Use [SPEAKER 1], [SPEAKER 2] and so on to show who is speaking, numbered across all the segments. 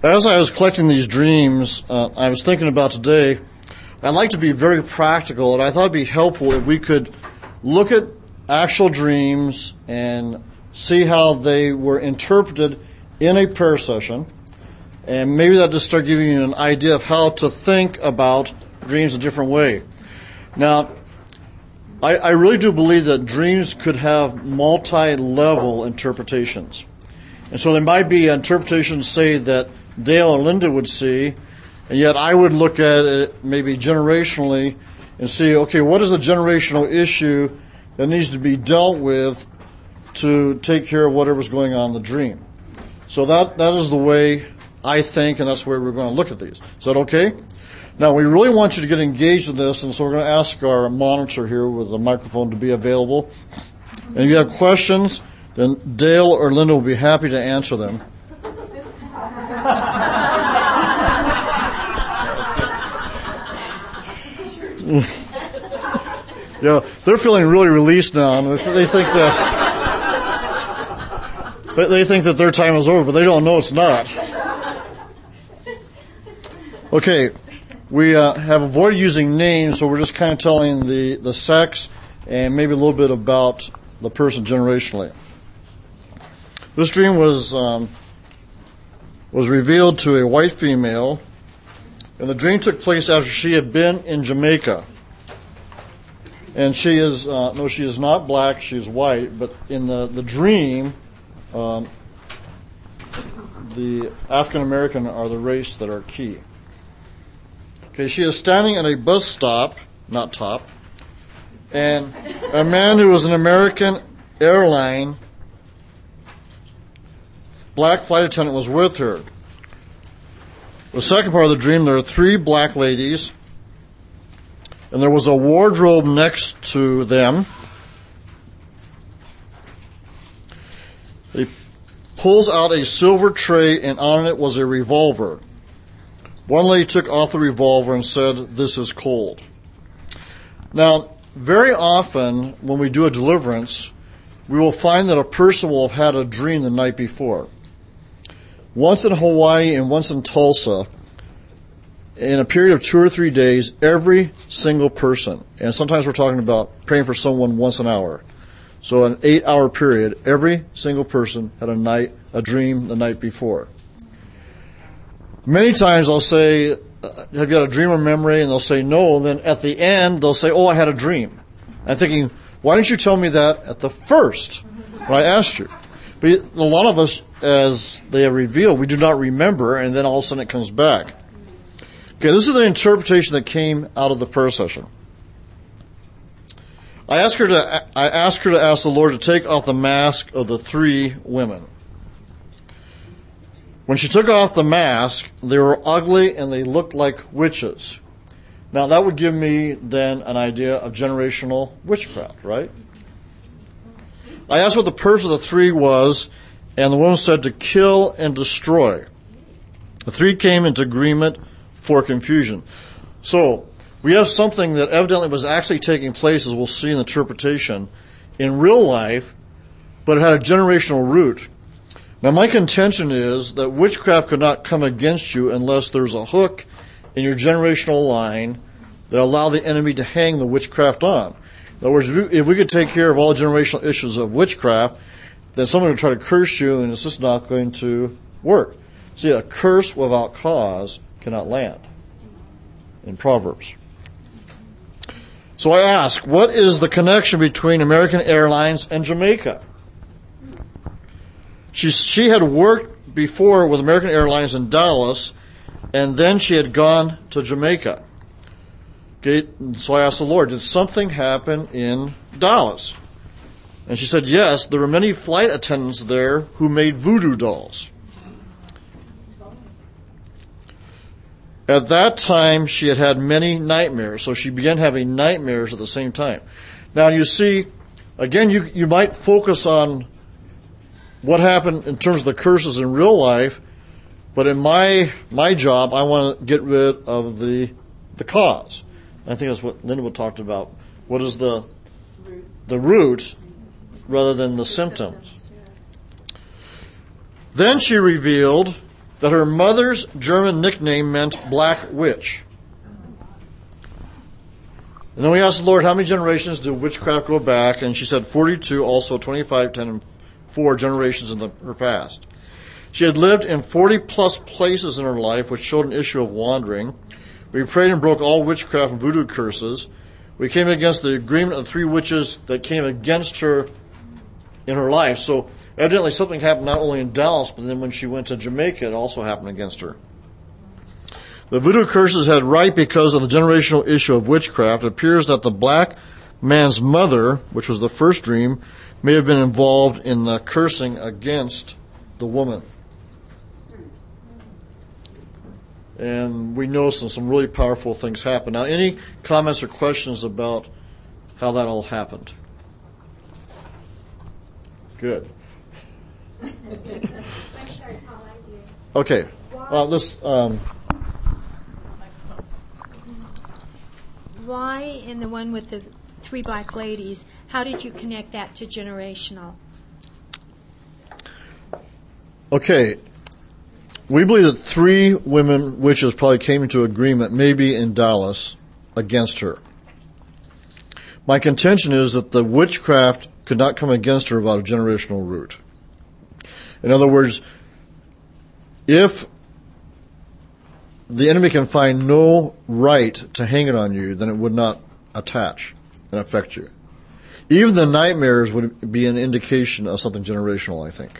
[SPEAKER 1] As I was collecting these dreams, I was thinking about today, I'd like to be very practical, and I thought it'd be helpful if we could look at actual dreams and see how they were interpreted in a prayer session, and maybe that just start giving you an idea of how to think about dreams a different way. Now, I really do believe that dreams could have multi-level interpretations. And so there might be interpretations, say, that Dale or Linda would see, and yet I would look at it maybe generationally and see, okay, what is a generational issue that needs to be dealt with to take care of whatever's going on in the dream. So that is the way I think, and that's the way we're going to look at these. Is that okay? Now, we really want you to get engaged in this, and so we're going to ask our monitor here with a microphone to be available. And if you have questions, then Dale or Linda will be happy to answer them. Yeah, they're feeling really released now, and they think that their time is over, but they don't know it's not. Okay, we have avoided using names, so we're just kind of telling the sex and maybe a little bit about the person generationally. This dream was revealed to a white female, and the dream took place after she had been in Jamaica. And she is not black, she is white, but in the dream, the African American are the race that are key. Okay, she is standing at a bus stop, not top, and a man who was an American airline black flight attendant was with her. The second part of the dream, there are 3 black ladies, and there was a wardrobe next to them. He pulls out a silver tray, and on it was a revolver. One lady took off the revolver and said, "This is cold." Now, very often when we do a deliverance, we will find that a person will have had a dream the night before. Once in Hawaii and once in Tulsa, in a period of 2 or 3 days, every single person, and sometimes we're talking about praying for someone once an hour, so an 8-hour period, every single person had a dream the night before. Many times I'll say, "Have you had a dream or memory?" And they'll say no, and then at the end they'll say, "Oh, I had a dream." I'm thinking, why didn't you tell me that at the first when I asked you? But a lot of us, as they have revealed, we do not remember, and then all of a sudden it comes back. Okay, this is the interpretation that came out of the prayer session. I asked her to ask the Lord to take off the mask of the 3 women. When she took off the mask, they were ugly and they looked like witches. Now that would give me then an idea of generational witchcraft, right? I asked what the purpose of the 3 was, and the woman said to kill and destroy. The 3 came into agreement for confusion. So we have something that evidently was actually taking place, as we'll see in the interpretation, in real life, but it had a generational root. Now my contention is that witchcraft could not come against you unless there's a hook in your generational line that allow the enemy to hang the witchcraft on. In other words, if we could take care of all generational issues of witchcraft, then someone would try to curse you, and it's just not going to work. See, a curse without cause cannot land in Proverbs. So I ask, what is the connection between American Airlines and Jamaica? She had worked before with American Airlines in Dallas, and then she had gone to Jamaica. Okay, so I asked the Lord, did something happen in Dallas? And she said, yes, there were many flight attendants there who made voodoo dolls. At that time, she had had many nightmares, so she began having nightmares at the same time. Now, you see, again, you might focus on what happened in terms of the curses in real life, but in my job, I want to get rid of the cause. I think that's what Linda talked about. What is the root rather than the symptoms? Then she revealed that her mother's German nickname meant Black Witch. And then we asked the Lord, how many generations did witchcraft go back? And she said 42, also 25, 10, and 4 generations in her past. She had lived in 40-plus places in her life, which showed an issue of wandering. We prayed and broke all witchcraft and voodoo curses. We came against the agreement of 3 witches that came against her in her life. So evidently something happened not only in Dallas, but then when she went to Jamaica, it also happened against her. The voodoo curses had right because of the generational issue of witchcraft. It appears that the black man's mother, which was the first dream, may have been involved in the cursing against the woman. And we know some really powerful things happen. Now, any comments or questions about how that all happened? Good. Okay.
[SPEAKER 2] Why in the one with the 3 black ladies, how did you connect that to generational?
[SPEAKER 1] Okay. We believe that 3 women witches probably came into agreement, maybe in Dallas, against her. My contention is that the witchcraft could not come against her without a generational root. In other words, if the enemy can find no right to hang it on you, then it would not attach and affect you. Even the nightmares would be an indication of something generational, I think.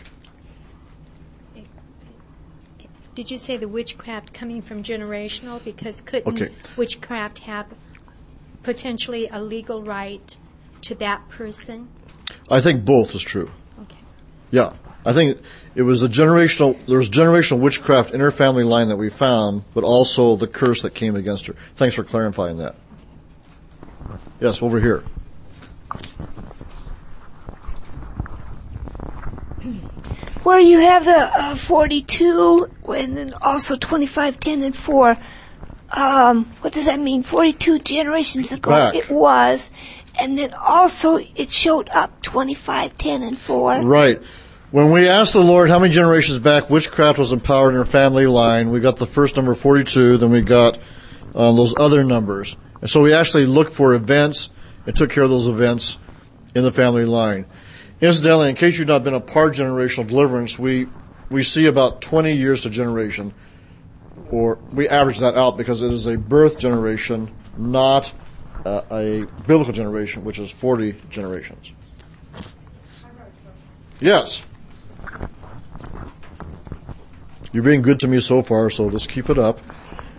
[SPEAKER 2] Did you say the witchcraft coming from generational? Because couldn't witchcraft have potentially a legal right to that person?
[SPEAKER 1] I think both is true.
[SPEAKER 2] Okay.
[SPEAKER 1] Yeah. I think it was there was generational witchcraft in her family line that we found, but also the curse that came against her. Thanks for clarifying that. Yes, over here.
[SPEAKER 3] Where you have the 42 and then also 25, 10, and 4. What does that mean? 42 generations ago
[SPEAKER 1] Back.
[SPEAKER 3] It was. And then also it showed up 25, 10, and 4.
[SPEAKER 1] Right. When we asked the Lord how many generations back witchcraft was empowered in her family line, we got the first number 42, then we got those other numbers. And so we actually looked for events and took care of those events in the family line. Incidentally, in case you've not been a part of generational deliverance, we see about 20 years to generation, or we average that out because it is a birth generation, not a biblical generation, which is 40 generations. Yes. You're being good to me so far, so let's keep it up.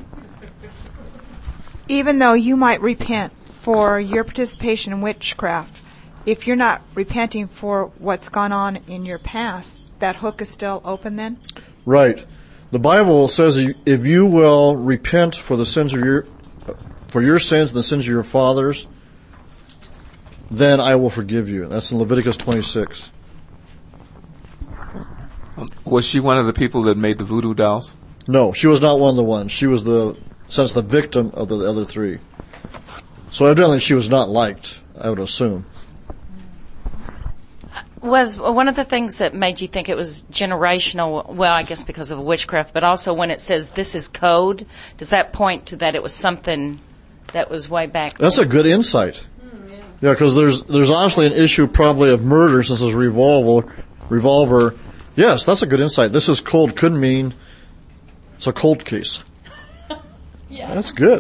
[SPEAKER 4] Even though you might repent for your participation in witchcraft, if you're not repenting for what's gone on in your past, that hook is still open then?
[SPEAKER 1] Right. The Bible says if you will repent for the sins of your sins and the sins of your fathers, then I will forgive you. That's in Leviticus 26.
[SPEAKER 5] Was she one of the people that made the voodoo dolls?
[SPEAKER 1] No, she was not one of the ones. She was the victim of the other 3. So evidently she was not liked, I would assume.
[SPEAKER 6] Was one of the things that made you think it was generational, well, I guess because of witchcraft, but also when it says this is code, does that point to that it was something that was way back then?
[SPEAKER 1] That's a good insight. Yeah, because there's obviously an issue probably of murder since it's revolver. Yes, that's a good insight. This is cold could mean it's a cold case. Yeah. That's good.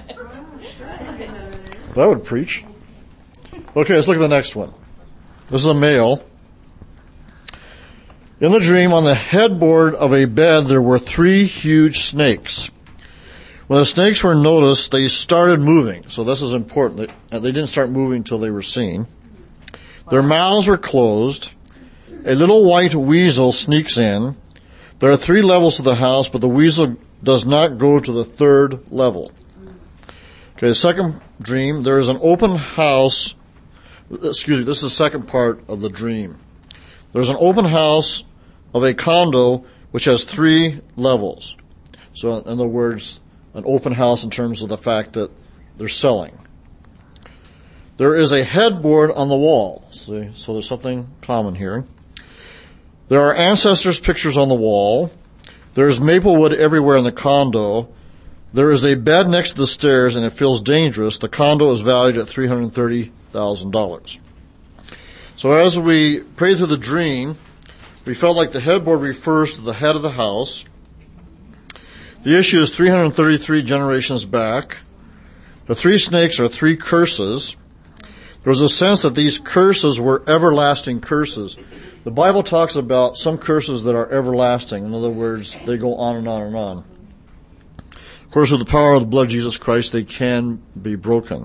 [SPEAKER 1] That would preach. Okay, let's look at the next one. This is a male. In the dream, on the headboard of a bed, there were 3 huge snakes. When the snakes were noticed, they started moving. So this is important. They didn't start moving until they were seen. Their mouths were closed. A little white weasel sneaks in. There are 3 levels to the house, but the weasel does not go to the 3rd level. Okay, the second dream, there is an open house. Excuse me, this is the second part of the dream. There's an open house of a condo which has 3 levels. So in other words, an open house in terms of the fact that they're selling. There is a headboard on the wall. See, so there's something common here. There are ancestors' pictures on the wall. There is maple wood everywhere in the condo. There is a bed next to the stairs, and it feels dangerous. The condo is valued at $330,000. So as we prayed through the dream, we felt like the headboard refers to the head of the house. The issue is 333 generations back. The 3 snakes are 3 curses. There was a sense that these curses were everlasting curses. The Bible talks about some curses that are everlasting. In other words, they go on and on and on. Of course, with the power of the blood of Jesus Christ, they can be broken.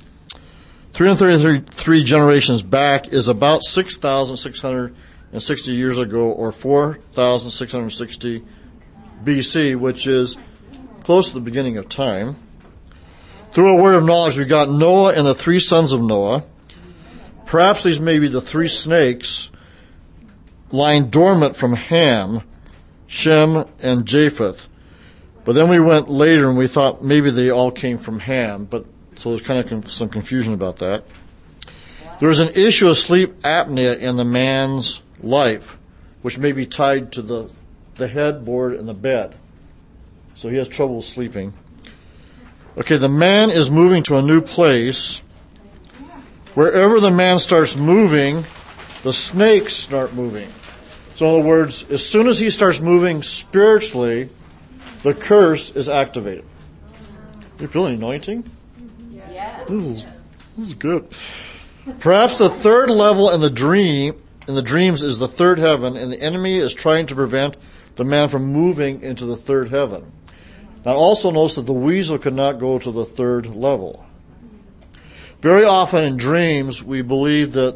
[SPEAKER 1] 333 generations back is about 6,660 years ago, or 4,660 BC, which is close to the beginning of time. Through a word of knowledge, we got Noah and the 3 sons of Noah. Perhaps these may be the 3 snakes lying dormant from Ham, Shem, and Japheth. But then we went later and we thought maybe they all came from Ham, but so there's kind of some confusion about that. There's an issue of sleep apnea in the man's life, which may be tied to the headboard and the bed. So he has trouble sleeping. Okay, the man is moving to a new place. Wherever the man starts moving, the snakes start moving. So in other words, as soon as he starts moving spiritually, the curse is activated. You feel any anointing? Yeah. This is good. Perhaps the 3rd level in the dreams is the 3rd heaven, and the enemy is trying to prevent the man from moving into the 3rd heaven. Now also notice that the weasel could not go to the 3rd level. Very often in dreams, we believe that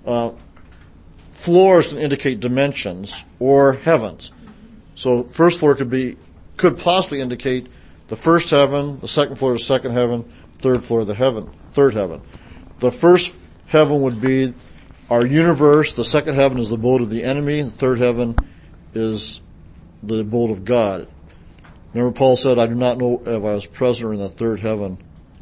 [SPEAKER 1] floors can indicate dimensions or heavens. So first floor could possibly indicate the 1st heaven, the 2nd floor, the 2nd heaven, 3rd floor, the 3rd heaven. The 1st heaven would be our universe. The 2nd heaven is the abode of the enemy. The 3rd heaven is the abode of God. Remember, Paul said, I do not know if I was present or in the 3rd heaven.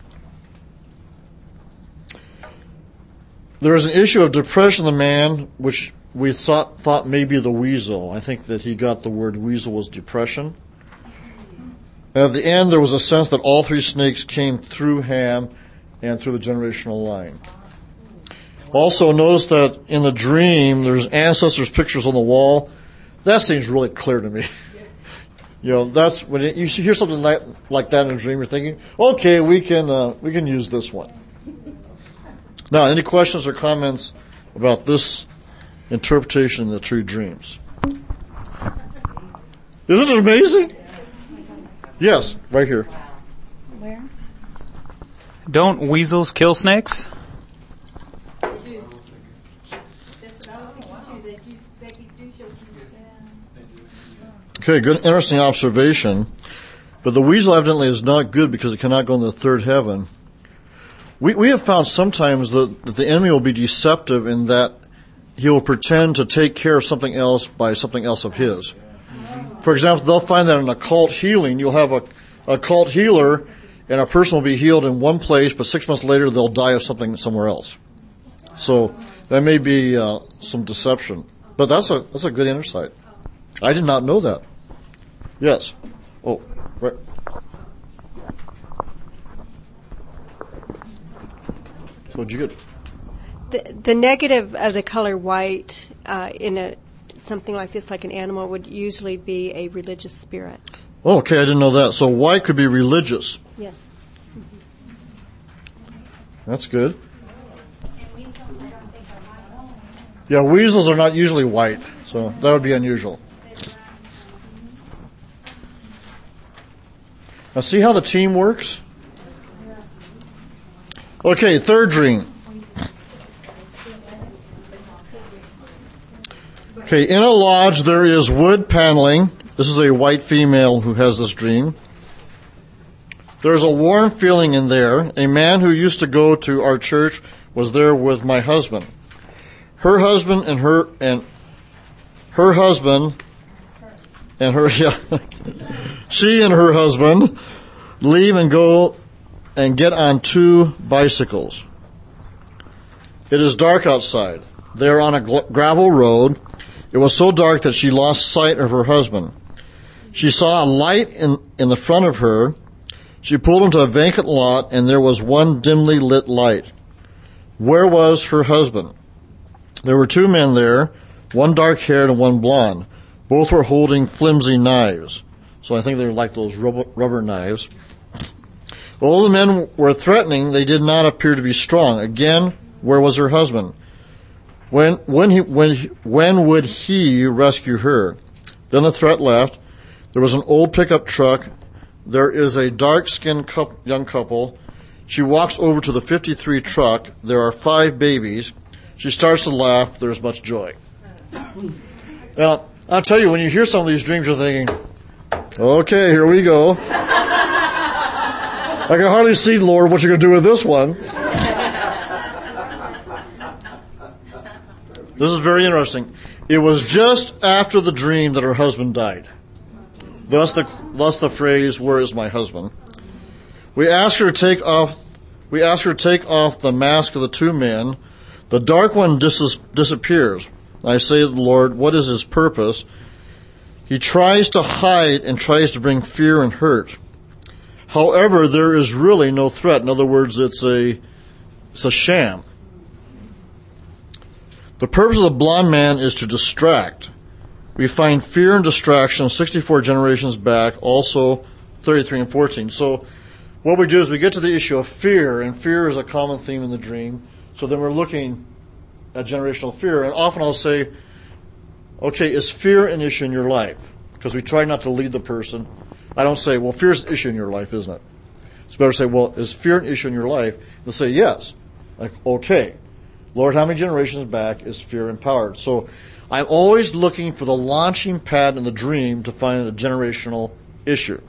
[SPEAKER 1] There is an issue of depression in the man, which we thought may be the weasel. I think that he got the word weasel was depression. And at the end, there was a sense that all 3 snakes came through Ham and through the generational line. Also, notice that in the dream, there's ancestors' pictures on the wall. That seems really clear to me. You know, that's when you hear something like that in a dream, you're thinking, okay, we can use this one. Now, any questions or comments about this interpretation of the 3 dreams? Isn't it amazing? Yes, right here.
[SPEAKER 2] Where?
[SPEAKER 7] Don't weasels kill snakes?
[SPEAKER 1] Okay, good, interesting observation. But the weasel evidently is not good because it cannot go in the 3rd heaven. We have found sometimes that the enemy will be deceptive in that he will pretend to take care of something else by something else of his. For example, they'll find that in occult healing, you'll have a occult healer, and a person will be healed in one place, but 6 months later they'll die of something somewhere else. So that may be some deception. But that's a good insight. I did not know that. Yes. Oh, right. So what'd you get?
[SPEAKER 8] The negative of the color white in something like this, like an animal, would usually be a religious spirit.
[SPEAKER 1] Oh, okay, I didn't know that. So white could be religious.
[SPEAKER 8] Yes.
[SPEAKER 1] That's good. Yeah, weasels are not usually white, so that would be unusual. Now see how the team works? Okay, 3rd dream. Okay, in a lodge there is wood paneling. This is a white female who has this dream. There's a warm feeling in there. A man who used to go to our church was there with my husband. Her husband and her husband and her she and her husband leave and go and get on 2 bicycles. It is dark outside. They are on a gravel road. It was so dark that she lost sight of her husband. She saw a light in the front of her. She pulled into a vacant lot, and there was one dimly lit light. Where was her husband? There were two men there, one dark-haired and one blonde. Both were holding flimsy knives. So I think they were like those rubber knives. Although the men were threatening, they did not appear to be strong. Again, where was her husband? When would he rescue her? Then the threat left. There was an old pickup truck. There is a dark-skinned young couple. She walks over to the 53 truck. There are 5 babies. She starts to laugh. There's much joy. Now, I'll tell you, when you hear some of these dreams, you're thinking, okay, here we go. I can hardly see, Lord, what you're going to do with this one. This is very interesting. It was just after the dream that her husband died. Thus the phrase, "Where is my husband?" We ask her to take off the mask of the 2 men. The dark one disappears. I say to the Lord, what is his purpose? He tries to hide and tries to bring fear and hurt. However, there is really no threat. In other words, it's a sham. The purpose of the blonde man is to distract. We find fear and distraction 64 generations back, also 33 and 14. So what we do is we get to the issue of fear, and fear is a common theme in the dream. So then we're looking at generational fear, and often I'll say, okay, is fear an issue in your life? Because we try not to lead the person. I don't say, well, fear is an issue in your life, isn't it? It's better to say, well, is fear an issue in your life? They'll say, yes. Like, okay. Lord, how many generations back is fear empowered? So I'm always looking for the launching pad in the dream to find a generational issue.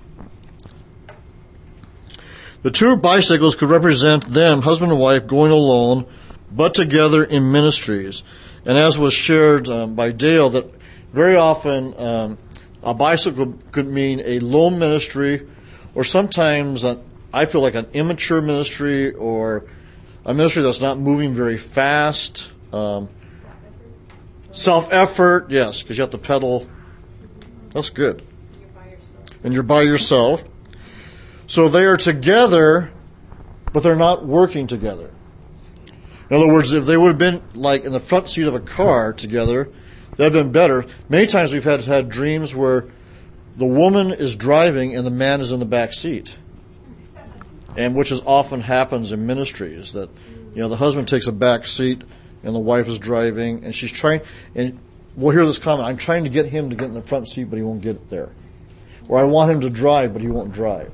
[SPEAKER 1] The 2 bicycles could represent them, husband and wife, going alone, but together in ministries. And as was shared by Dale, that very often a bicycle could mean a lone ministry, or sometimes I feel like an immature ministry, or a ministry that's not moving very fast. Self-effort, yes, because you have to pedal. That's good. And you're by yourself. So they are together, but they're not working together. In other words, if they would have been like in the front seat of a car together, that would have been better. Many times we've had dreams where the woman is driving and the man is in the back seat. And which is often happens in ministries, that the husband takes a back seat and the wife is driving, and she's trying, and we'll hear this comment, I'm trying to get him to get in the front seat, but he won't get it there. Or I want him to drive, but he won't drive.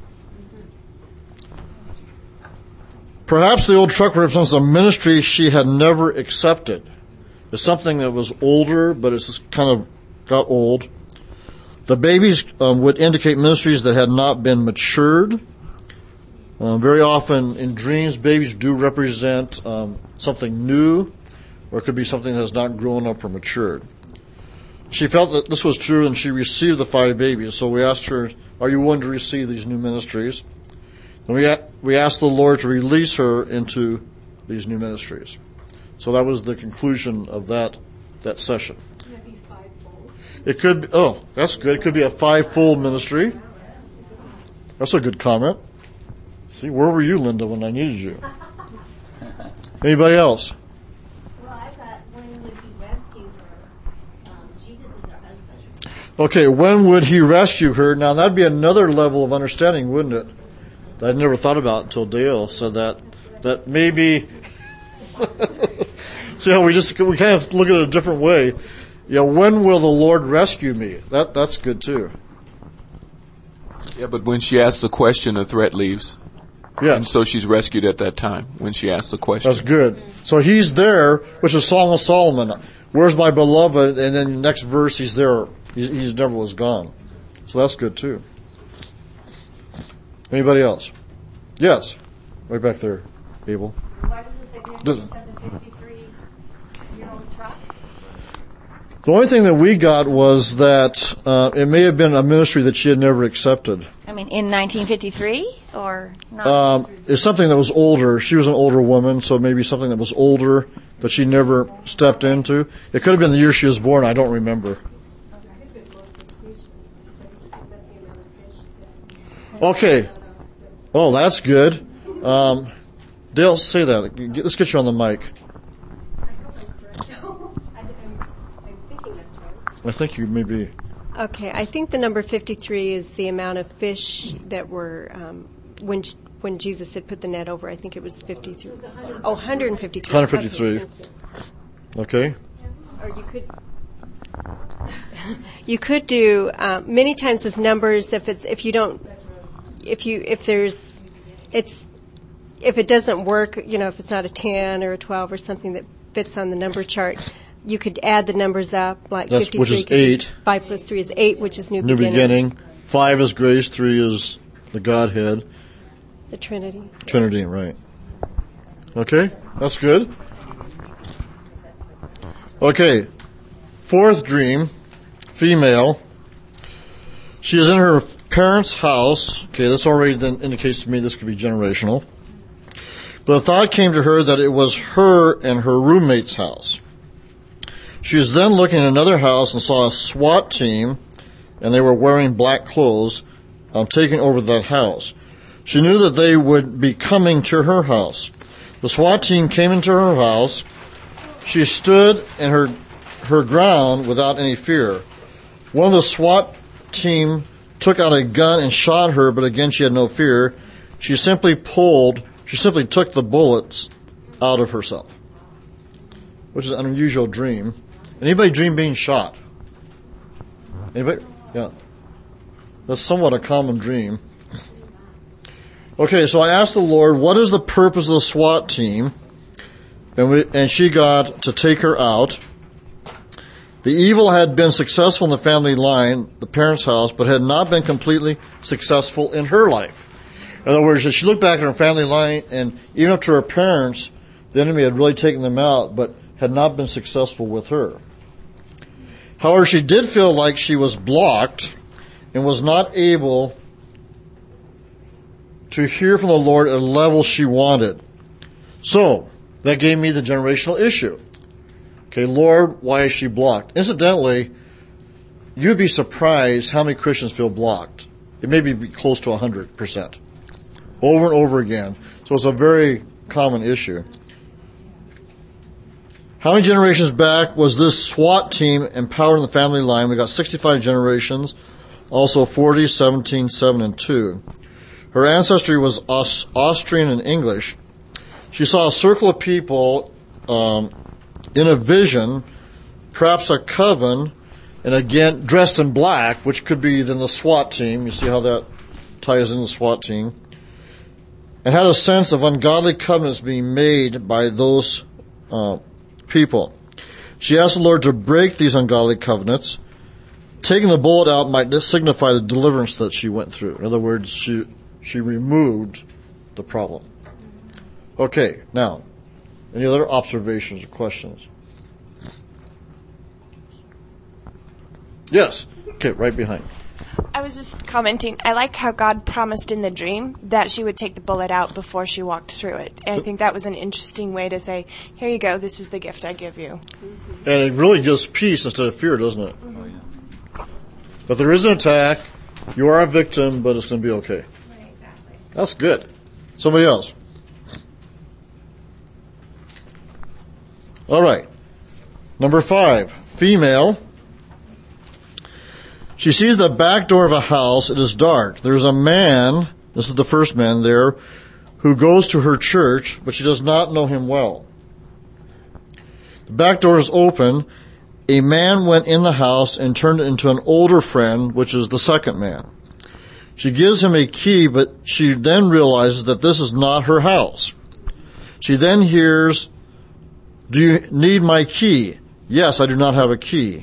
[SPEAKER 1] Perhaps the old truck represents a ministry she had never accepted. It's something that was older, but it's just kind of got old. The babies would indicate ministries that had not been matured. Very often in dreams, babies do represent something new, or it could be something that has not grown up or matured. She felt that this was true, and she received the 5 babies. So we asked her, are you willing to receive these new ministries? And we asked the Lord to release her into these new ministries. So that was the conclusion of that session. Can it be 5-fold? It could be, that's good. It could be a 5-fold ministry. That's a good comment. See, where were you, Linda, when I needed you? Anybody else?
[SPEAKER 9] Well, I thought, when would he rescue her? Jesus is her husband.
[SPEAKER 1] Okay, when would he rescue her? Now, that'd be another level of understanding, wouldn't it? That I'd never thought about until Dale said that maybe... See how we kind of look at it a different way. When will the Lord rescue me? That's good, too.
[SPEAKER 5] Yeah, but when she asks the question, the threat leaves.
[SPEAKER 1] Yeah.
[SPEAKER 5] And so she's rescued at that time when she asks the question.
[SPEAKER 1] That's good. So he's there, which is Song of Solomon. Where's my beloved? And then the next verse, he's there. He's never was gone. So that's good too. Anybody else? Yes. Right back there, Abel.
[SPEAKER 9] What is the significance of the 53-year-old truck?
[SPEAKER 1] The only thing that we got was that it may have been a ministry that she had never accepted.
[SPEAKER 6] I mean, in 1953 or not?
[SPEAKER 1] It's something that was older. She was an older woman, so maybe something that was older that she never stepped into. It could have been the year she was born. I don't remember. Okay. Oh, that's good. Dale, say that. Let's get you on the mic. I think you may be.
[SPEAKER 8] Okay, I think the number 53 is the amount of fish that were, when Jesus had put the net over, I think it was 53. Oh, 153.
[SPEAKER 1] 153.
[SPEAKER 8] Okay. Or you could do many times with numbers if it doesn't work, if it's not a 10 or a 12 or something that fits on the number chart, you could add the numbers up, like 53,
[SPEAKER 1] which is 8.
[SPEAKER 8] 5 plus 3 is 8, which is new
[SPEAKER 1] beginning. 5 is grace, 3 is the Godhead.
[SPEAKER 8] The Trinity.
[SPEAKER 1] Trinity, right. Okay, that's good. Okay, 4th dream, female. She is in her parents' house. Okay, this already then indicates to me this could be generational. But the thought came to her that it was her and her roommate's house. She was then looking at another house and saw a SWAT team, and they were wearing black clothes, taking over that house. She knew that they would be coming to her house. The SWAT team came into her house. She stood in her ground without any fear. One of the SWAT team took out a gun and shot her, but again she had no fear. She simply took the bullets out of herself, which is an unusual dream. Anybody dream being shot? Anybody? Yeah. That's somewhat a common dream. Okay, so I asked the Lord, what is the purpose of the SWAT team? And she got to take her out. The evil had been successful in the family line, the parents' house, but had not been completely successful in her life. In other words, she looked back at her family line, and even up to her parents, the enemy had really taken them out, but had not been successful with her. However, she did feel like she was blocked and was not able to hear from the Lord at a level she wanted. So, that gave me the generational issue. Okay, Lord, why is she blocked? Incidentally, you'd be surprised how many Christians feel blocked. It may be close to 100%. Over and over again. So it's a very common issue. How many generations back was this SWAT team empowered in the family line? We got 65 generations, also 40, 17, 7, and 2. Her ancestry was Austrian and English. She saw a circle of people in a vision, perhaps a coven, and again dressed in black, which could be then the SWAT team. You see how that ties in the SWAT team. And had a sense of ungodly covenants being made by those people. She asked the Lord to break these ungodly covenants. Taking the bullet out might signify the deliverance that she went through. In other words, she removed the problem. Okay, now, any other observations or questions? Yes. Okay, right behind.
[SPEAKER 10] I was just commenting, I like how God promised in the dream that she would take the bullet out before she walked through it. And I think that was an interesting way to say, here you go, this is the gift I give you.
[SPEAKER 1] And it really gives peace instead of fear, doesn't it? Oh, yeah. But there is an attack, you are a victim, but it's going to be okay.
[SPEAKER 10] Right, exactly.
[SPEAKER 1] That's good. Somebody else. All right. Number 5, female. She sees the back door of a house. It is dark. There's a man, this is the first man there, who goes to her church, but she does not know him well. The back door is open. A man went in the house and turned it into an older friend, which is the second man. She gives him a key, but she then realizes that this is not her house. She then hears, "Do you need my key?" "Yes, I do not have a key."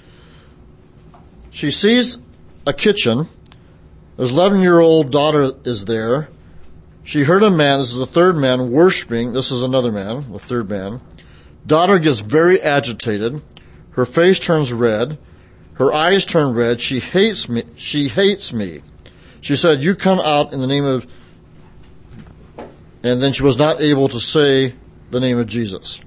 [SPEAKER 1] She sees a kitchen. His 11-year-old daughter is there. She heard a man, this is the third man, worshiping. This is another man, the third man. Daughter gets very agitated. Her face turns red. Her eyes turn red. She hates me. She hates me. She said, "You come out in the name of..." And then she was not able to say the name of Jesus.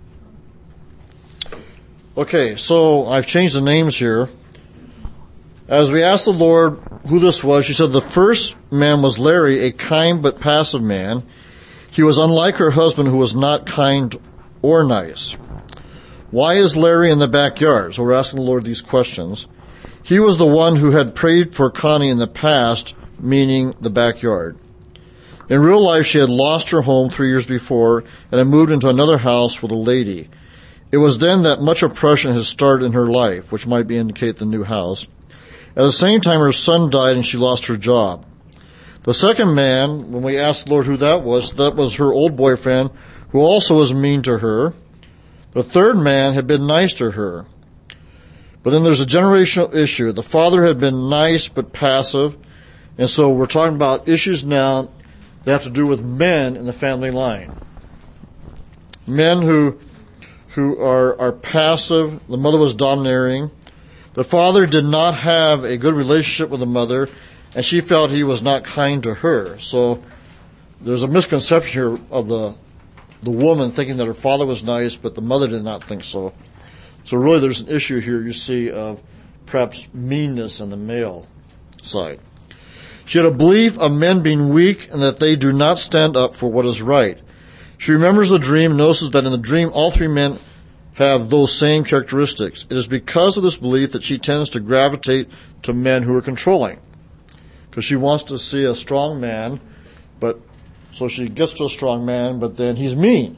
[SPEAKER 1] Okay, so I've changed the names here. As we asked the Lord who this was, she said the first man was Larry, a kind but passive man. He was unlike her husband, who was not kind or nice. Why is Larry in the backyard? So we're asking the Lord these questions. He was the one who had prayed for Connie in the past, meaning the backyard. In real life, she had lost her home 3 years before and had moved into another house with a lady. It was then that much oppression had started in her life, which might indicate the new house. At the same time, her son died and she lost her job. The second man, when we asked the Lord who that was her old boyfriend, who also was mean to her. The third man had been nice to her. But then there's a generational issue. The father had been nice but passive, and so we're talking about issues now that have to do with men in the family line. Men who are passive. The mother was domineering. The father did not have a good relationship with the mother, and she felt he was not kind to her. So there's a misconception here of the woman thinking that her father was nice, but the mother did not think so. So really there's an issue here, you see, of perhaps meanness on the male side. She had a belief of men being weak and that they do not stand up for what is right. She remembers the dream and notices that in the dream all three men have those same characteristics. It is because of this belief that she tends to gravitate to men who are controlling. Because she wants to see a strong man, so she gets to a strong man, but then he's mean.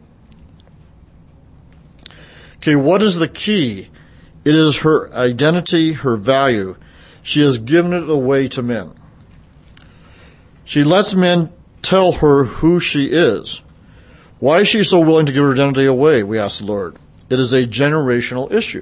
[SPEAKER 1] Okay, what is the key? It is her identity, her value. She has given it away to men. She lets men tell her who she is. Why is she so willing to give her identity away, we ask the Lord. It is a generational issue.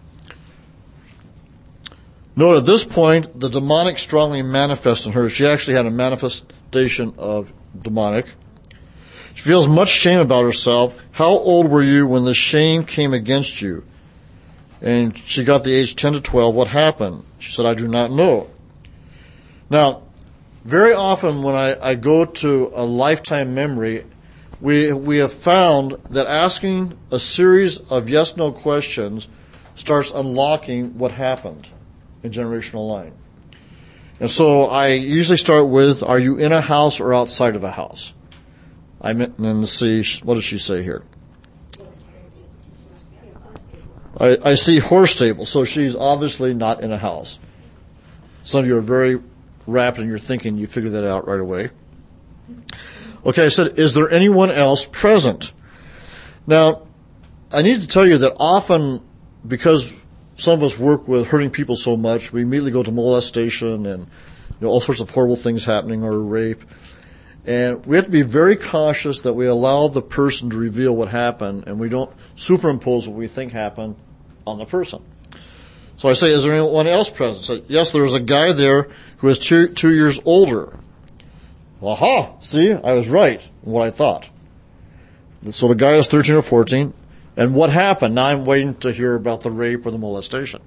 [SPEAKER 1] Note at this point, the demonic strongly manifests in her. She actually had a manifestation of demonic. She feels much shame about herself. How old were you when the shame came against you? And she got the age 10 to 12. What happened? She said, I do not know. Now, very often when I go to a lifetime memory, we have found that asking a series of yes-no questions starts unlocking what happened in generational line. And so I usually start with, are you in a house or outside of a house? And then see, what does she say here? I see horse stable, so she's obviously not in a house. Some of you are very rapid in your thinking, you figure that out right away. Okay, I said, is there anyone else present? Now, I need to tell you that often, because some of us work with hurting people so much, we immediately go to molestation and all sorts of horrible things happening, or rape. And we have to be very cautious that we allow the person to reveal what happened, and we don't superimpose what we think happened on the person. So I say, is there anyone else present? So, yes, there is a guy there who is 2 years older. Aha! See, I was right in what I thought. So the guy is 13 or 14. And what happened? Now I'm waiting to hear about the rape or the molestation.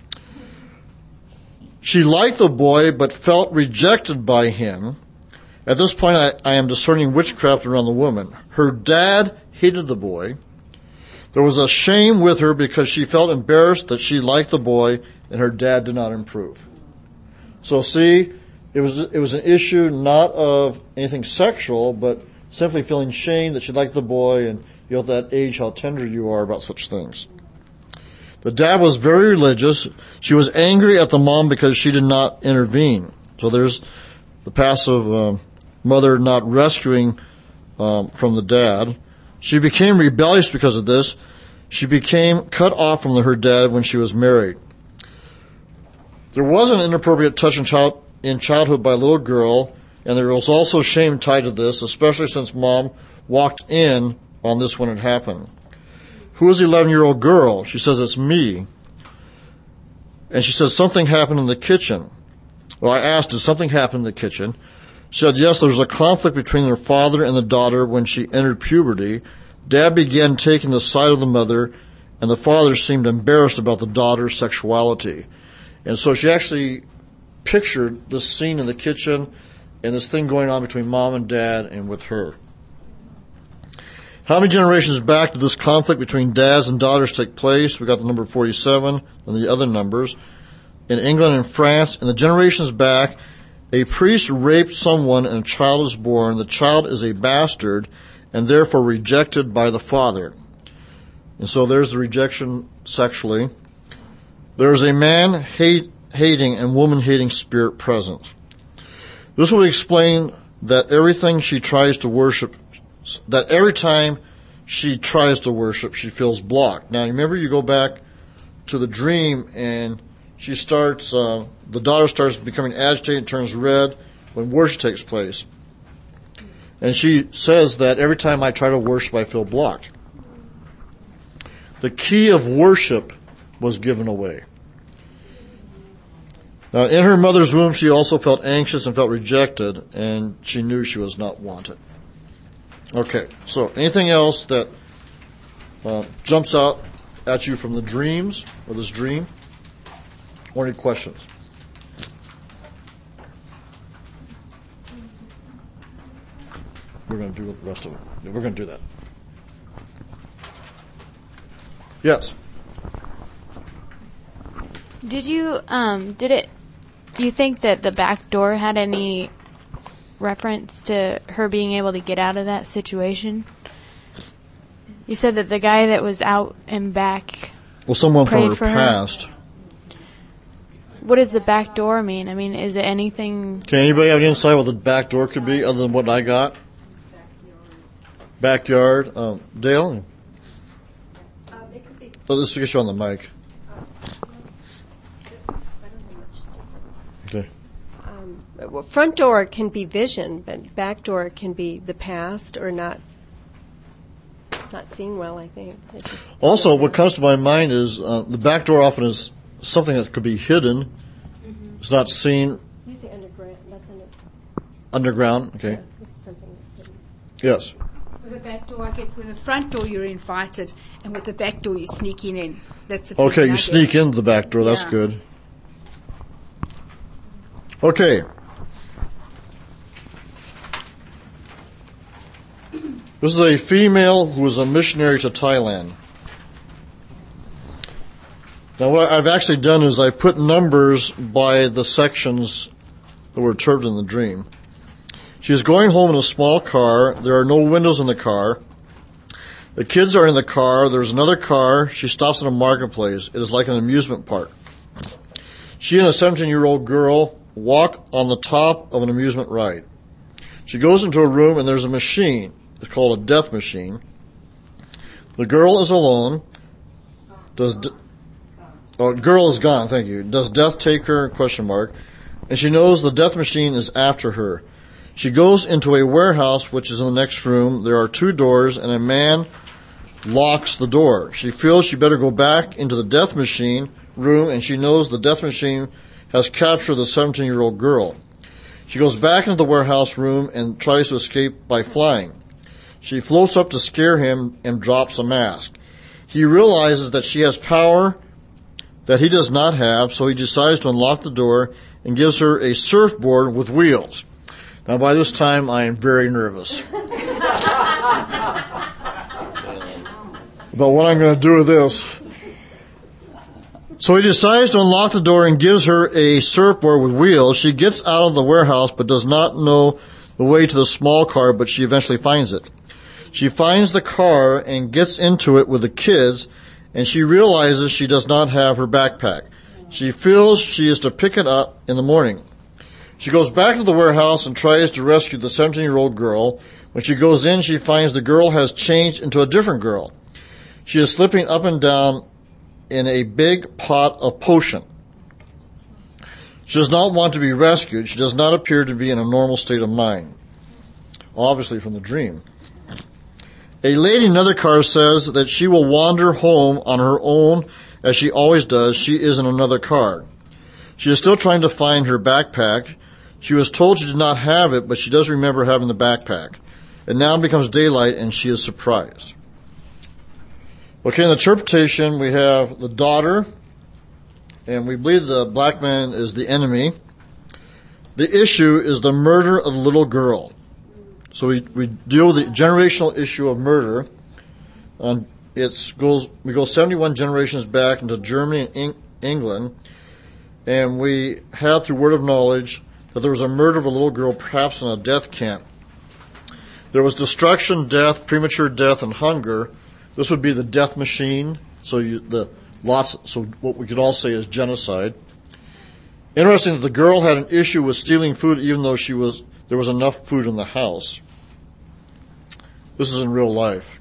[SPEAKER 1] She liked the boy, but felt rejected by him. At this point, I am discerning witchcraft around the woman. Her dad hated the boy. There was a shame with her because she felt embarrassed that she liked the boy and her dad did not improve. So see, it was an issue not of anything sexual, but simply feeling shame that she liked the boy, and you know at that age how tender you are about such things. The dad was very religious. She was angry at the mom because she did not intervene. So there's the passive mother not rescuing from the dad. She became rebellious because of this. She became cut off from her dad when she was married. There was an inappropriate touch in childhood by a little girl, and there was also shame tied to this, especially since mom walked in on this when it happened. Who is the 11-year-old girl? She says, it's me. And she says, something happened in the kitchen. Well, I asked, did something happen in the kitchen? She said, yes, there was a conflict between her father and the daughter when she entered puberty. Dad began taking the side of the mother, and the father seemed embarrassed about the daughter's sexuality. And so she actually pictured this scene in the kitchen and this thing going on between mom and dad and with her. How many generations back did this conflict between dads and daughters take place? We got the number 47 and the other numbers. in England and France. In the generations back, a priest raped someone and a child is born. The child is a bastard and therefore rejected by the father. And so there's the rejection sexually. There's a man hating and woman hating spirit present. This would explain that everything she tries to worship, that every time she tries to worship, she feels blocked. Now, remember, you go back to the dream, and she starts, the daughter starts becoming agitated, turns red when worship takes place. And she says that every time I try to worship, I feel blocked. The key of worship was given away. Now, in her mother's womb, she also felt anxious and felt rejected, and she knew she was not wanted. Okay, so anything else that jumps out at you from the dreams, or this dream? Or any questions? We're going to do the rest of it. We're going to do that. Yes?
[SPEAKER 11] You think that the back door had any reference to her being able to get out of that situation? You said that the guy that was out and back.
[SPEAKER 1] Well, someone from her
[SPEAKER 11] for
[SPEAKER 1] past.
[SPEAKER 11] Her. What does the back door mean? I mean, is it anything?
[SPEAKER 1] Can anybody have any insight what the back door could be other than what I got? Backyard. Dale? Let's get you on the mic. Okay.
[SPEAKER 8] Well, front door can be vision, but back door can be the past or not seeing well, I think.
[SPEAKER 1] Also, what comes to my mind is the back door often is something that could be hidden. Mm-hmm. It's not seen.
[SPEAKER 8] You say underground. That's
[SPEAKER 1] underground. Okay.
[SPEAKER 8] Yeah, this is something that's hidden.
[SPEAKER 1] Yes.
[SPEAKER 12] With the back door, I get with the front door you're invited, and with the back door you're sneaking in. That's the
[SPEAKER 1] okay. You sneak into the back door. That's good. Okay. This is a female who was a missionary to Thailand. Now, what I've actually done is I put numbers by the sections that were interpreted in the dream. She is going home in a small car. There are no windows in the car. The kids are in the car. There's another car. She stops at a marketplace. It is like an amusement park. She and a 17-year-old girl walk on the top of an amusement ride. She goes into a room and there's a machine. It's called a death machine. The girl is alone. Girl is gone, thank you. Does death take her? ? And she knows the death machine is after her. She goes into a warehouse, which is in the next room. There are 2 doors, and a man locks the door. She feels she better go back into the death machine room, and she knows the death machine has captured the 17-year-old girl. She goes back into the warehouse room and tries to escape by flying. She floats up to scare him and drops a mask. He realizes that she has power that he does not have, so he decides to unlock the door and gives her a surfboard with wheels. Now, by this time, I am very nervous about what I'm going to do with this. So he decides to unlock the door and gives her a surfboard with wheels. She gets out of the warehouse but does not know the way to the small car, but she eventually finds it. She finds the car and gets into it with the kids, and she realizes she does not have her backpack. She feels she is to pick it up in the morning. She goes back to the warehouse and tries to rescue the 17-year-old girl. When she goes in, she finds the girl has changed into a different girl. She is slipping up and down in a big pot of potion. She does not want to be rescued. She does not appear to be in a normal state of mind, obviously from the dream. A lady in another car says that she will wander home on her own as she always does. She is in another car. She is still trying to find her backpack. She was told she did not have it, but she does remember having the backpack. It now becomes daylight and she is surprised. Okay, in the interpretation, we have the daughter, and we believe the black man is the enemy. The issue is the murder of the little girl. So we deal with the generational issue of murder. We go 71 generations back into Germany and England. and we had through word of knowledge that there was a murder of a little girl, perhaps in a death camp. There was destruction, death, premature death, and hunger. This would be the death machine. So what we could all say is genocide. Interesting that the girl had an issue with stealing food, even though there was enough food in the house. This is in real life.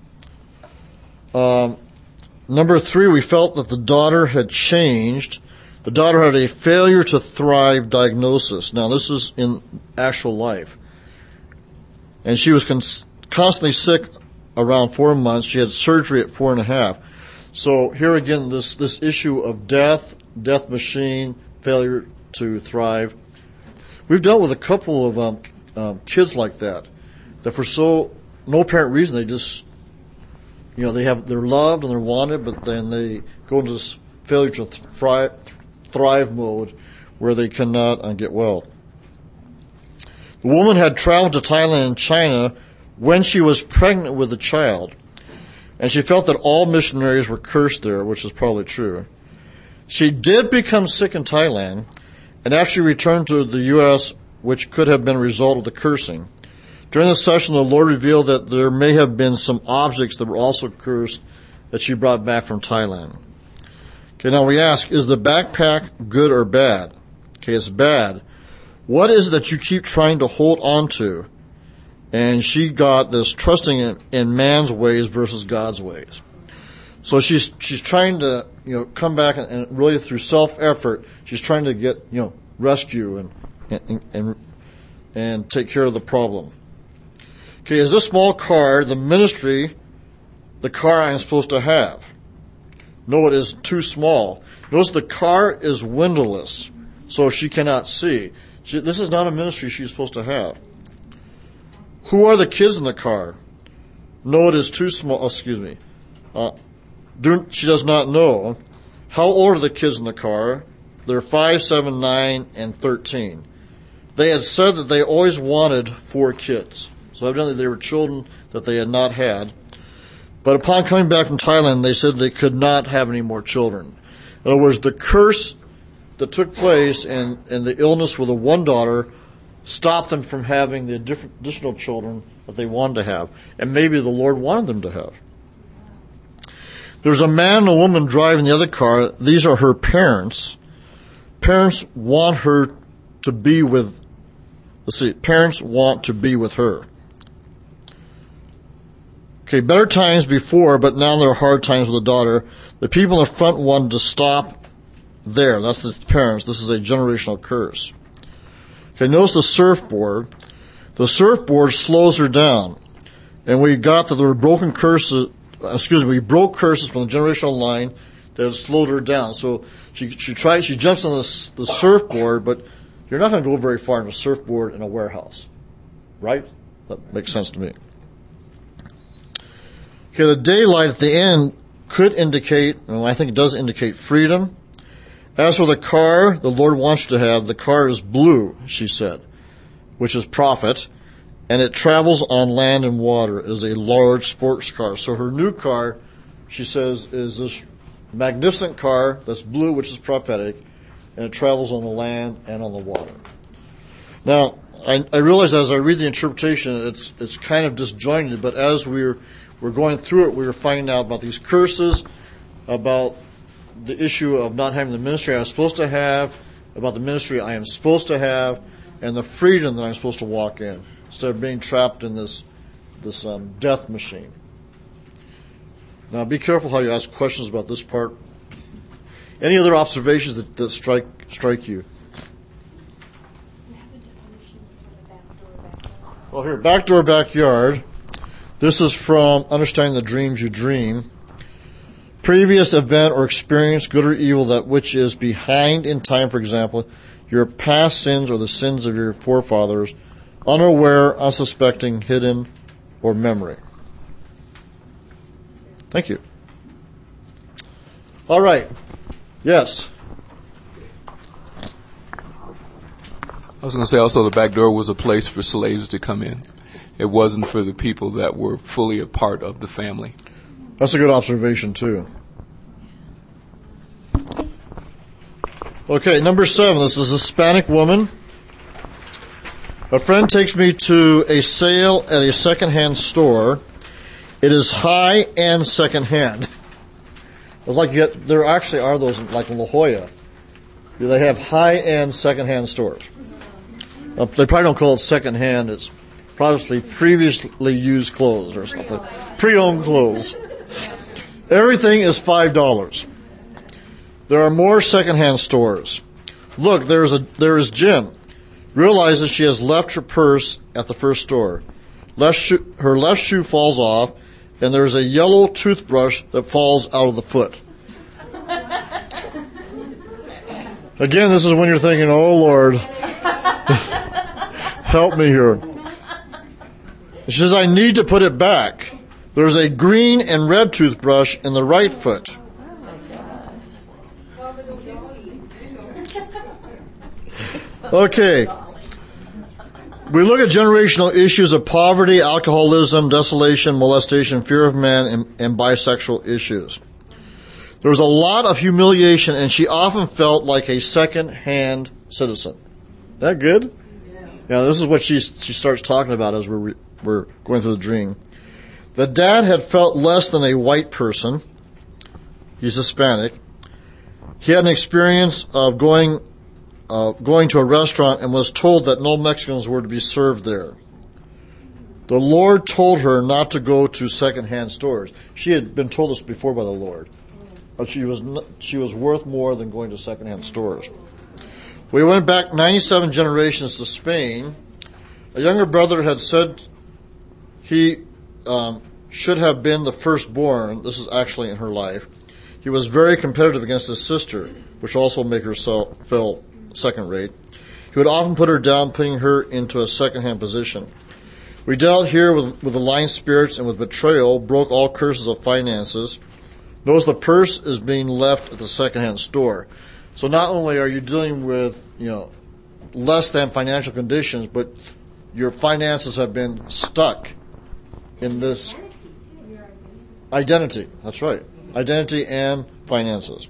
[SPEAKER 1] Number 3, we felt that the daughter had changed. The daughter had a failure to thrive diagnosis. Now, this is in actual life. And she was constantly sick around 4 months. She had surgery at 4.5. So here again, this issue of death machine, failure to thrive. We've dealt with a couple of kids like that for no apparent reason, they just, they're loved and they're wanted, but then they go into this failure to thrive mode where they cannot get well. The woman had traveled to Thailand and China when she was pregnant with a child, and she felt that all missionaries were cursed there, which is probably true. She did become sick in Thailand, and after she returned to the U.S., which could have been a result of the cursing. During the session, the Lord revealed that there may have been some objects that were also cursed that she brought back from Thailand. Okay, now we ask, is the backpack good or bad? Okay, it's bad. What is it that you keep trying to hold on to? And she got this trusting in man's ways versus God's ways. So she's trying to come back and really through self-effort, she's trying to get rescue and take care of the problem. Okay, is this small car the ministry, the car I am supposed to have? No, it is too small. Notice the car is windowless, so she cannot see. This is not a ministry she's supposed to have. Who are the kids in the car? No, it is too small. Excuse me. She does not know. How old are the kids in the car? They're 5, 7, 9, and 13. They had said that they always wanted 4 kids. So evidently they were children that they had not had. But upon coming back from Thailand, they said they could not have any more children. In other words, the curse that took place and the illness with the one daughter stopped them from having the additional children that they wanted to have. And maybe the Lord wanted them to have. There's a man and a woman driving the other car. These are her parents. Parents want her to be with, parents want to be with her. Okay, better times before, but now there are hard times with the daughter. The people in the front wanted to stop there. That's the parents. This is a generational curse. Okay, notice the surfboard. The surfboard slows her down. And we got that there were broken curses, we broke curses from the generational line that had slowed her down. So she jumps on the surfboard, but you're not going to go very far in a surfboard in a warehouse. Right? That makes sense to me. Okay, the daylight at the end could indicate, and I think it does indicate freedom. As for the car the Lord wants you to have, the car is blue, she said, which is profit, and it travels on land and water. It is a large sports car. So her new car, she says, is this magnificent car that's blue, which is prophetic, and it travels on the land and on the water. Now, I realize as I read the interpretation, it's kind of disjointed, but as we're going through it, we were finding out about these curses, about the issue of not having the ministry I was supposed to have, about the ministry I am supposed to have, and the freedom that I'm supposed to walk in, instead of being trapped in this death machine. Now, be careful how you ask questions about this part. Any other observations that strike you? Well, here, backdoor, backyard. This is from Understanding the Dreams You Dream. Previous event or experience, good or evil, that which is behind in time, for example, your past sins or the sins of your forefathers, unaware, unsuspecting, hidden, or memory. Thank you. All right. Yes.
[SPEAKER 5] I was going to say also the back door was a place for slaves to come in. It wasn't for the people that were fully a part of the family.
[SPEAKER 1] That's a good observation, too. Okay, number 7. This is a Hispanic woman. A friend takes me to a sale at a secondhand store. It is high-end secondhand. It's like there actually are those, like in La Jolla. They have high-end secondhand stores. They probably don't call it secondhand. It's probably previously used clothes or something. Pre-owned clothes. Everything is $5. There are more secondhand stores. Look, there is Jen. Realizes she has left her purse at the first store. Her left shoe falls off, and there is a yellow toothbrush that falls out of the foot. Again, this is when you're thinking, oh, Lord, help me here. She says, I need to put it back. There's a green and red toothbrush in the right foot. Okay. We look at generational issues of poverty, alcoholism, desolation, molestation, fear of man, and bisexual issues. There was a lot of humiliation, and she often felt like a second-hand citizen. That good? Yeah, this is what she starts talking about as we're going through the dream. The dad had felt less than a white person. He's Hispanic. He had an experience of going to a restaurant and was told that no Mexicans were to be served there. The Lord told her not to go to secondhand stores. She had been told this before by the Lord, but she was worth more than going to secondhand stores. We went back 97 generations to Spain. A younger brother had said he should have been the firstborn. This is actually in her life. He was very competitive against his sister, which also made her feel second rate. He would often put her down, putting her into a second-hand position. We dealt here with the lying spirits and with betrayal, broke all curses of finances. Notice the purse is being left at the second-hand store. So not only are you dealing with, less than financial conditions, but your finances have been stuck in this identity. That's right. Identity and finances.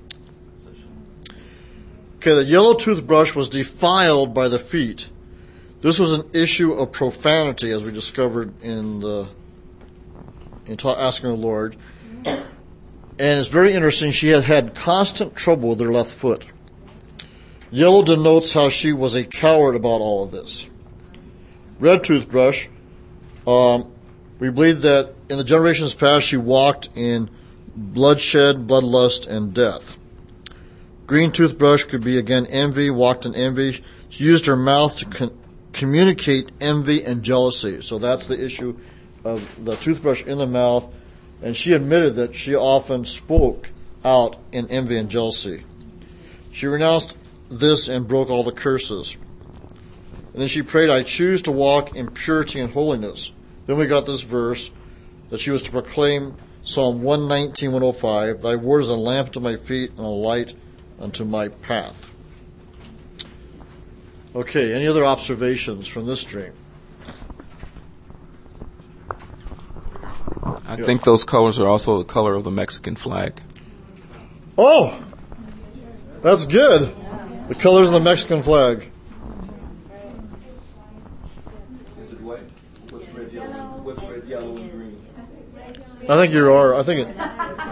[SPEAKER 1] Okay, the yellow toothbrush was defiled by the feet. This was an issue of profanity, as we discovered in asking the Lord. And it's very interesting. She had had constant trouble with her left foot. Yellow denotes how she was a coward about all of this. Red toothbrush, we believe that in the generations past she walked in bloodshed, bloodlust, and death. Green toothbrush could be, again, envy, walked in envy. She used her mouth to communicate envy and jealousy. So that's the issue of the toothbrush in the mouth. And she admitted that she often spoke out in envy and jealousy. She renounced this and broke all the curses. And then she prayed, I choose to walk in purity and holiness. Then we got this verse that she was to proclaim Psalm 119, 105, Thy word is a lamp to my feet and a light unto my path. Okay, any other observations from this dream?
[SPEAKER 5] I think those colors are also the color of the Mexican flag.
[SPEAKER 1] Oh, that's good. The colors of the Mexican flag.
[SPEAKER 13] Is it white? What's red, yellow? What's red, yellow, and green?
[SPEAKER 1] I think you are. I think it.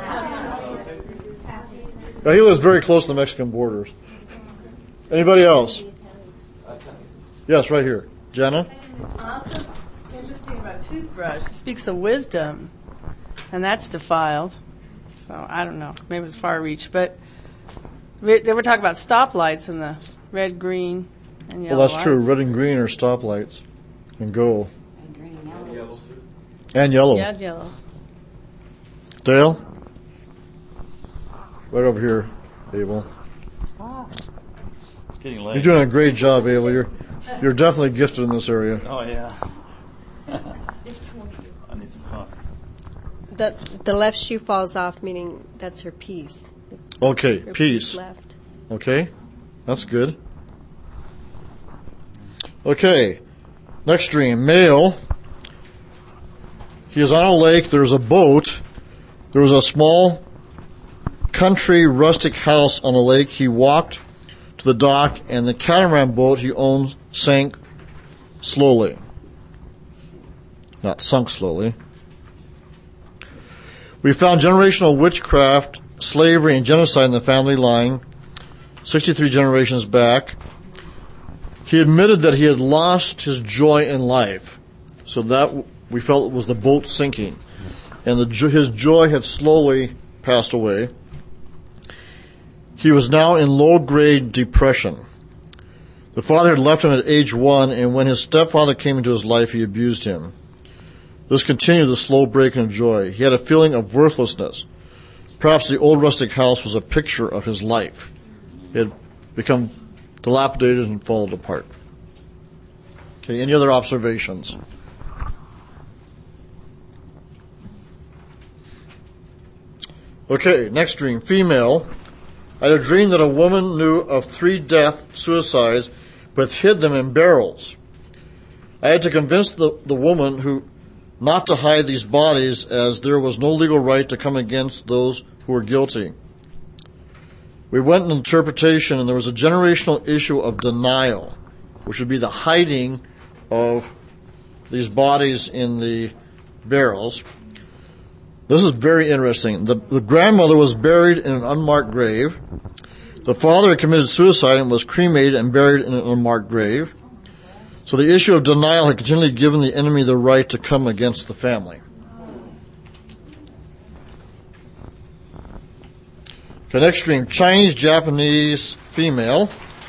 [SPEAKER 1] He lives very close to the Mexican borders. Anybody else? Yes, right here. Jenna?
[SPEAKER 14] Awesome. Interesting about toothbrush. It speaks of wisdom, and that's defiled. So I don't know. Maybe it's far reach, but they were talking about stoplights and the red, green, and yellow.
[SPEAKER 1] Well, that's
[SPEAKER 14] lights.
[SPEAKER 1] true. Red and green are stoplights, and go.
[SPEAKER 14] And green and yellow.
[SPEAKER 1] And yellow.
[SPEAKER 14] Yeah, yellow.
[SPEAKER 1] Dale? Right over here, Abel.
[SPEAKER 15] It's getting late.
[SPEAKER 1] You're doing a great job, Abel. You're definitely gifted in this area.
[SPEAKER 15] Oh, yeah. I need some coffee.
[SPEAKER 8] The left shoe falls off, meaning that's her piece.
[SPEAKER 1] Okay,
[SPEAKER 8] Her
[SPEAKER 1] peace.
[SPEAKER 8] left.
[SPEAKER 1] Okay, that's good. Okay, next dream. Male. He is on a lake. There's a boat. There was a small country rustic house on the lake. He walked to the dock, and the catamaran boat he owned sank slowly. Not sunk slowly. We found generational witchcraft, slavery, and genocide in the family line 63 generations back. He admitted that he had lost his joy in life. So that we felt it was the boat sinking. And his joy had slowly passed away. He was now in low-grade depression. The father had left him at age 1, and when his stepfather came into his life, he abused him. This continued the slow breaking of joy. He had a feeling of worthlessness. Perhaps the old rustic house was a picture of his life. It had become dilapidated and fallen apart. Okay, any other observations? Okay, next dream. Female. I had a dream that a woman knew of 3 death suicides, but hid them in barrels. I had to convince the woman who not to hide these bodies, as there was no legal right to come against those who were guilty. We went in interpretation, and there was a generational issue of denial, which would be the hiding of these bodies in the barrels. This is very interesting. The grandmother was buried in an unmarked grave. The father had committed suicide and was cremated and buried in an unmarked grave. So the issue of denial had continually given the enemy the right to come against the family. Okay, next dream. Chinese, Japanese, female.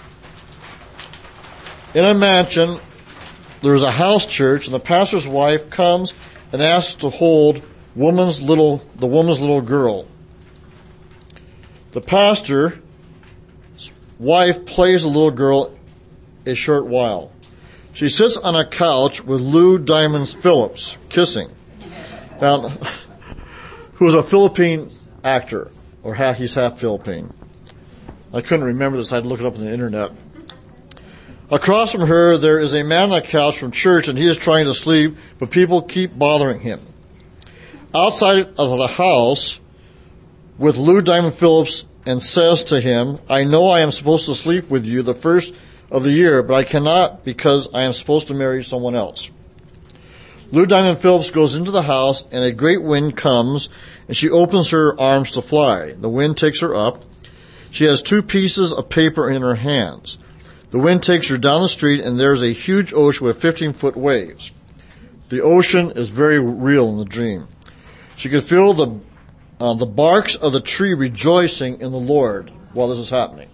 [SPEAKER 1] In a mansion, there's a house church, and the pastor's wife comes and asks to hold the woman's little girl. The pastor's wife plays the little girl a short while. She sits on a couch with Lou Diamond Phillips, kissing. Now, who is a Philippine actor, or he's half Philippine. I couldn't remember this. I had to look it up on the internet. Across from her, there is a man on a couch from church, and he is trying to sleep, but people keep bothering him. Outside of the house, with Lou Diamond Phillips, and says to him, I know I am supposed to sleep with you the first of the year, but I cannot because I am supposed to marry someone else. Lou Diamond Phillips goes into the house, and a great wind comes, and she opens her arms to fly. The wind takes her up. She has 2 pieces of paper in her hands. The wind takes her down the street, and there's a huge ocean with 15-foot waves. The ocean is very real in the dream. She could feel the barks of the tree rejoicing in the Lord while this is happening.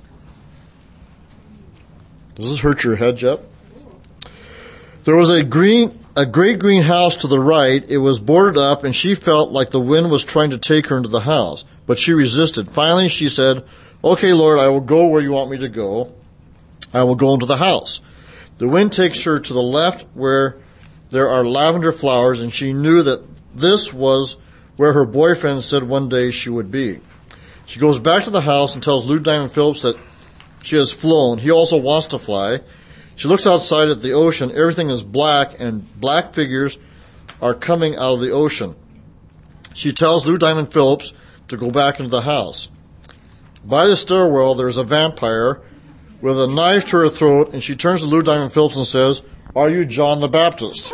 [SPEAKER 1] Does this hurt your head, Jeff? There was a great green house to the right. It was boarded up, and she felt like the wind was trying to take her into the house, but she resisted. Finally, she said, okay, Lord, I will go where you want me to go. I will go into the house. The wind takes her to the left where there are lavender flowers, and she knew that this was where her boyfriend said one day she would be. She goes back to the house and tells Lou Diamond Phillips that she has flown. He also wants to fly. She looks outside at the ocean. Everything is black, and black figures are coming out of the ocean. She tells Lou Diamond Phillips to go back into the house. By the stairwell, there is a vampire with a knife to her throat, and she turns to Lou Diamond Phillips and says, are you John the Baptist?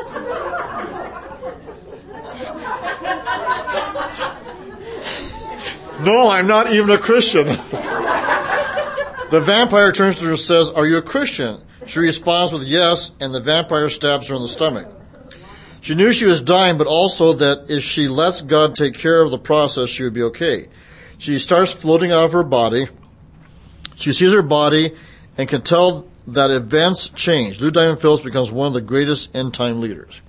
[SPEAKER 1] No, I'm not even a Christian. The vampire turns to her and says, are you a Christian? She responds with yes, and the vampire stabs her in the stomach. She knew she was dying, but also that if she lets God take care of the process, she would be okay. She starts floating out of her body. She sees her body and can tell that events change. Lou Diamond Phillips becomes one of the greatest end-time leaders.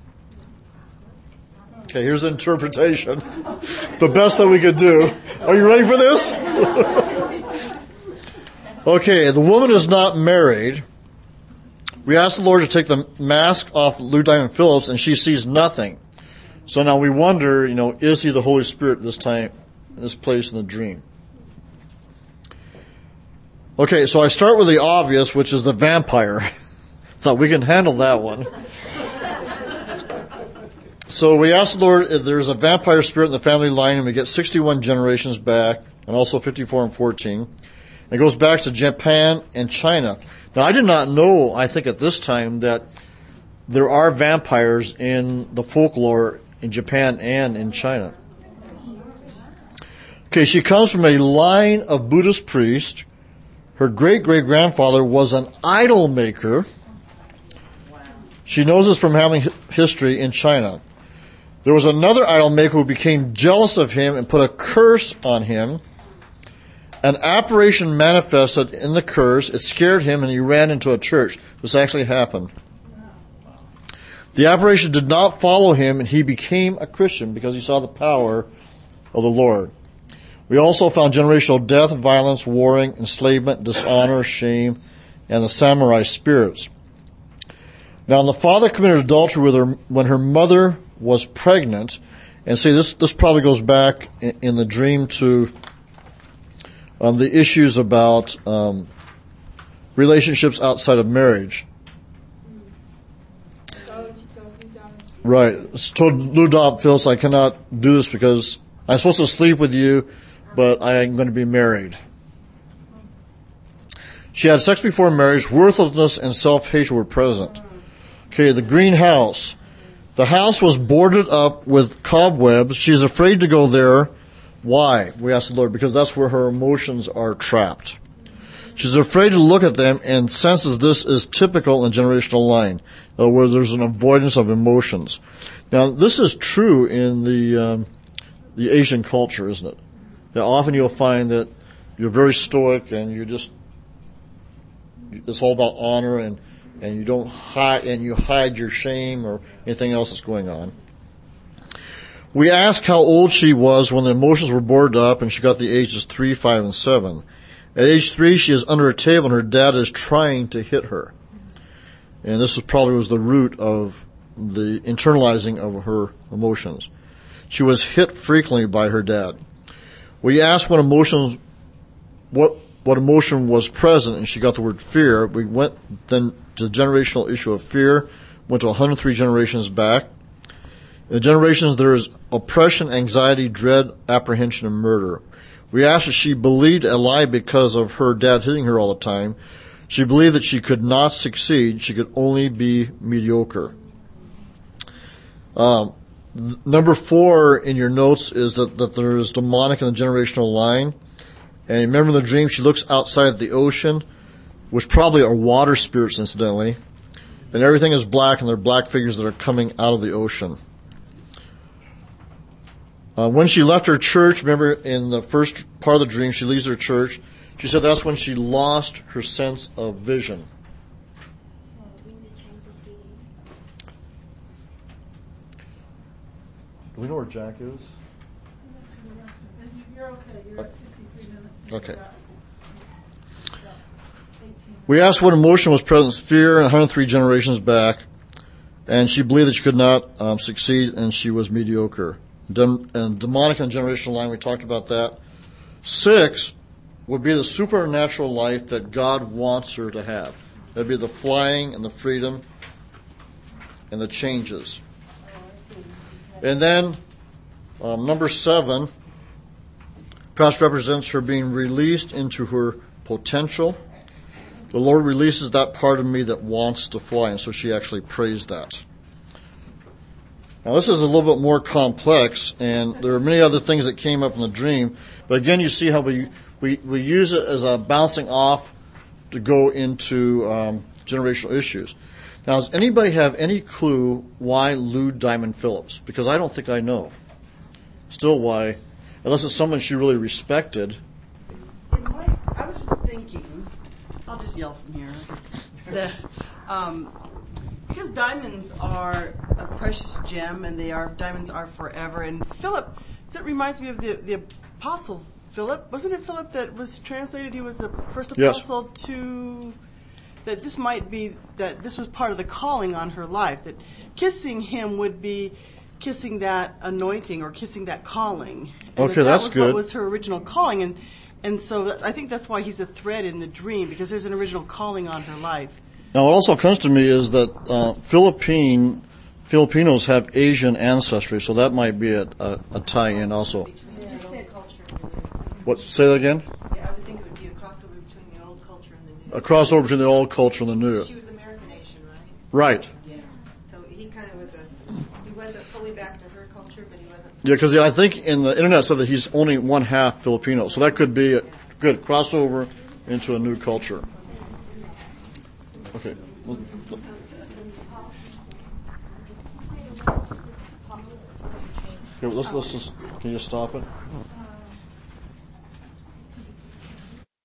[SPEAKER 1] Okay, here's the interpretation. The best that we could do. Are you ready for this? Okay, the woman is not married. We ask the Lord to take the mask off Lou Diamond Phillips, and she sees nothing. So now we wonder, is he the Holy Spirit this time, in this place in the dream? Okay, so I start with the obvious, which is the vampire. Thought we can handle that one. So we ask the Lord if there's a vampire spirit in the family line, and we get 61 generations back, and also 54 and 14. It goes back to Japan and China. Now, I did not know, I think at this time, that there are vampires in the folklore in Japan and in China. Okay, she comes from a line of Buddhist priests. Her great-great-grandfather was an idol maker. She knows this from having history in China. There was another idol maker who became jealous of him and put a curse on him. An apparition manifested in the curse. It scared him and he ran into a church. This actually happened. The apparition did not follow him and he became a Christian because he saw the power of the Lord. We also found generational death, violence, warring, enslavement, dishonor, shame, and the samurai spirits. Now, the father committed adultery with her when her mother was pregnant. And see, this probably goes back in the dream to the issues about relationships outside of marriage. Right. It's told Ludop, Phyllis, I cannot do this because I'm supposed to sleep with you, but I am going to be married. She had sex before marriage. Worthlessness and self-hatred were present. Okay, the greenhouse. The house was boarded up with cobwebs. She's afraid to go there. Why? We asked the Lord, because that's where her emotions are trapped. She's afraid to look at them and senses this is typical in generational line, where there's an avoidance of emotions. Now, this is true in the Asian culture, isn't it? That often you'll find that you're very stoic and it's all about honor and you don't hide, and you hide your shame or anything else that's going on. We asked how old she was when the emotions were boarded up, and she got the ages 3, 5, and 7. At age 3, she is under a table, and her dad is trying to hit her. And this probably was the root of the internalizing of her emotions. She was hit frequently by her dad. We asked what emotion was present, and she got the word fear. We went then to the generational issue of fear, went to 103 generations back. In the generations, there is oppression, anxiety, dread, apprehension, and murder. We asked if she believed a lie because of her dad hitting her all the time. She believed that she could not succeed. She could only be mediocre. Number 4 in your notes is that there is demonic in the generational line. And remember in the dream, she looks outside the ocean, which probably are water spirits, incidentally. And everything is black, and they're black figures that are coming out of the ocean. When she left her church, remember in the first part of the dream, she leaves her church. She said that's when she lost her sense of vision. Do we know where Jack is?
[SPEAKER 15] You're okay. You're at 53 minutes.
[SPEAKER 1] Okay. We asked what emotion was present, fear, 103 generations back, and she believed that she could not succeed, and she was mediocre. And demonic and generational line, we talked about that. 6 would be the supernatural life that God wants her to have. That would be the flying and the freedom and the changes. And then number 7 perhaps represents her being released into her potential. The Lord releases that part of me that wants to fly, and so she actually prays that. Now, this is a little bit more complex, and there are many other things that came up in the dream. But again, you see how we use it as a bouncing off to go into generational issues. Now, does anybody have any clue why Lou Diamond Phillips? Because I don't think I know. Still why, unless it's someone she really respected.
[SPEAKER 16] I was just thinking, I'll just yell from here, that because diamonds are a precious gem, and diamonds are forever. And Philip, so it reminds me of the apostle Philip. Wasn't it Philip that was translated? He was the first apostle to. That this might be that this was part of the calling on her life. That kissing him would be kissing that anointing or kissing that calling. And
[SPEAKER 1] okay, that's good.
[SPEAKER 16] What was her original calling, and so I think that's why he's a thread in the dream, because there's an original calling on her life.
[SPEAKER 1] Now, what also comes to me is that Filipinos have Asian ancestry, so that might be a tie-in also.
[SPEAKER 16] Yeah.
[SPEAKER 1] What? Say that again?
[SPEAKER 16] Yeah, I would think it would be a crossover culture and the new.
[SPEAKER 1] A crossover between the old culture and the new.
[SPEAKER 16] She was American Nation, right?
[SPEAKER 1] Right.
[SPEAKER 16] Yeah. So he kind of was he wasn't fully back to her culture, but he wasn't.
[SPEAKER 1] Yeah, because I think in the internet said that he's only one half Filipino, so that could be a good crossover into a new culture. Okay. Okay, let's just, can you just stop it?